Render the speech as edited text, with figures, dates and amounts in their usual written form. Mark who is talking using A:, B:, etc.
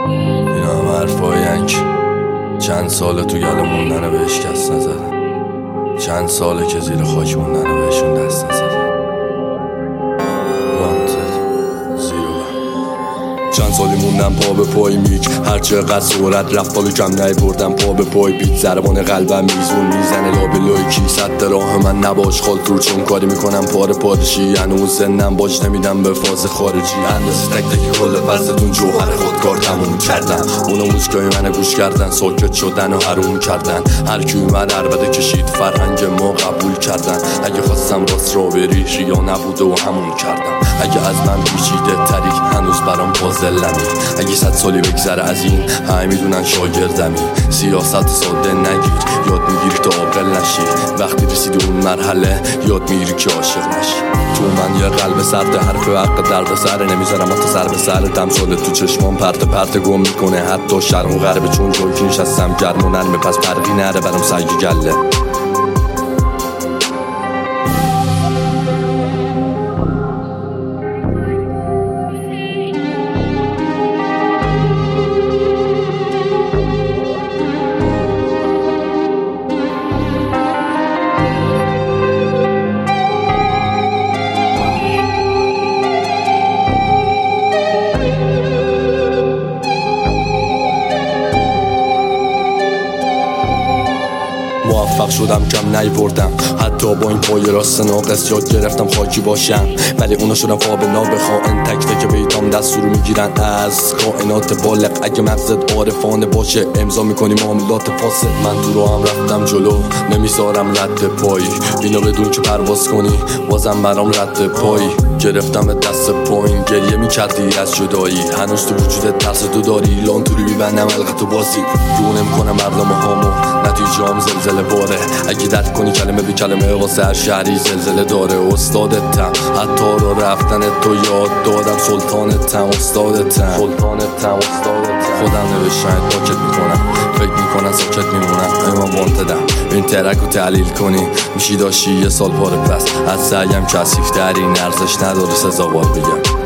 A: اینا هم حرفاین که چند ساله تو گله موندن و بهش کس نزدن، چند ساله که زیر خاک موندن و بهشون دست نزدن. چند سالی موندم پا به پای میک، هر چقدر سرعت رفت بالا کم نیاوردم پا به پای بیت. ضربان قلبم میزون میزنه لابلای کیست راه من نباش خال دور، چون کاری میکنم پاره پارشی. هنوز زنم باش نمیدم به فاز خارجی، اندازه تک تک کل فصلتون جوهر خودکار تموم کردم. اونا موسیقای من گوش کردن، ساکت شدن و حروم کردن. هر کی اومد عربده کشید فرهنگ ما قبول کردن. اگه خواستم راست را بری ریا نبوده و همون کردم. اگه از من پیچیده طریق هنوز برام پازلمی، اگه 100 سالی بگذره از این همه میدونن شاگردمی. سیاست ساده نگیر، یاد میگیری تا عاقل نشی. وقتی رسیدی اون مرحله یاد میگیری که عاشق نشی. تو من یه قلب سرد، حرف حق درد سر نمیذارم حتی سر به سر. تمثال تو چشمان پرت پرت گم میکنه حتی شرق و غرب، چون جایی که نشستم گرم و نرمه پس فرقی نره برام سگ گله. موفق شدم کم نیوردم حتی با این پای راست ناقص. یاد گرفتم خاکی باشم ولی اونا شدم فابنا به خائن. تک تک بیتام دستور میگیرن از کائنات بالغ. اگه مغزت عارفانه باشه امضا میکنی معاملات فاسد. من تو رو هم رفتم جلو نمیذارم رد پایی. اینو بدون که پرواز کنی بازم برام رد پایی. گرفتم دست پایین گریه میکردی از جدایی. هنوز تو وجودت ترس تو داری لانتوری بیبندم حلقتو بازی. رو نمیکنم برنامه هامو نتیجه هم زلزله باره. اگه درک کنی کلمه بی کلمه واسه هر شهری زلزله داره. استادتم حتی رو رفتن تو یاد دادم. سلطانتم استادتم خودم نوشتم پاکت میکنم. فکر میکنم ساکت میمونم اما وانتدم. این ترک رو تحلیل کنی میشی داشتی یه سال پاره پس. از سعیم کسیف تری نرزش نداره سزاوار بگم.